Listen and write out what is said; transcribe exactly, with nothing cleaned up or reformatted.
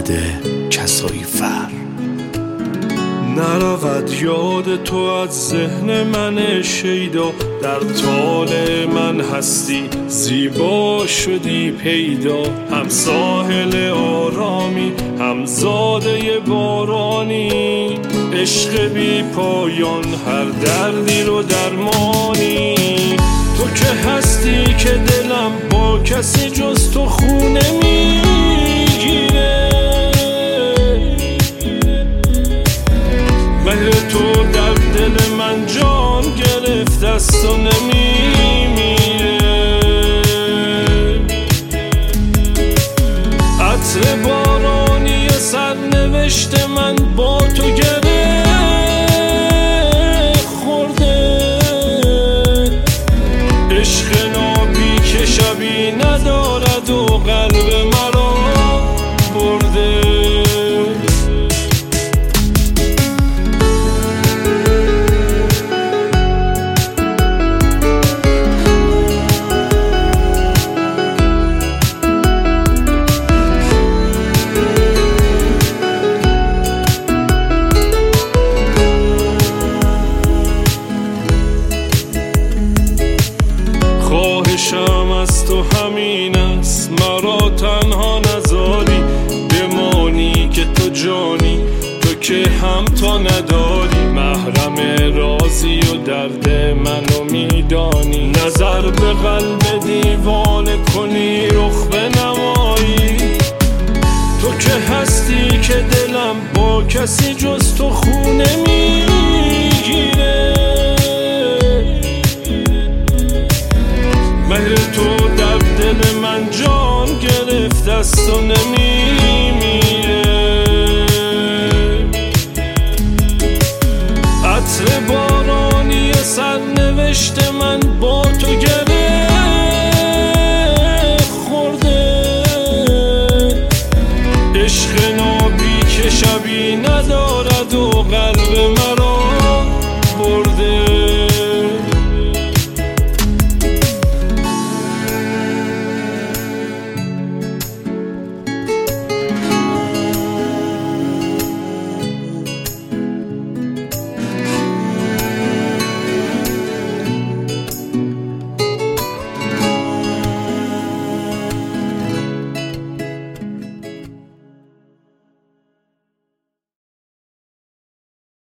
نده کسایی فر. نرود یاد تو از ذهن من شیدا، در طال من هستی زیبا شدی پیدا. هم ساحل آرامی هم زاده بارانی، عشق بی پایان هر دردی رو درمانی. تو که هستی که دلم با کسی جز تو خونه میگیره، مهر تو در دل من جان گرفت است و نمیمیره. عطر بارانی سرنوشت من با تو گره خورده، عشق نابی که شبی ندارد و قلب مرا برده. خواهشم از تو همین است، مرا تنها نذاری، بمانی که تو جانی، تو که هم تا نداری. محرم رازی و درد منو میدانی، نظر به قلب دیوانه کنی رخ بنمایی. تو که هستی که دلم با کسی جز تو خونه میگیره، مهر تو در دل من جان گرفت است و نمیمیره. عطر بارانی سرنوشت من با تو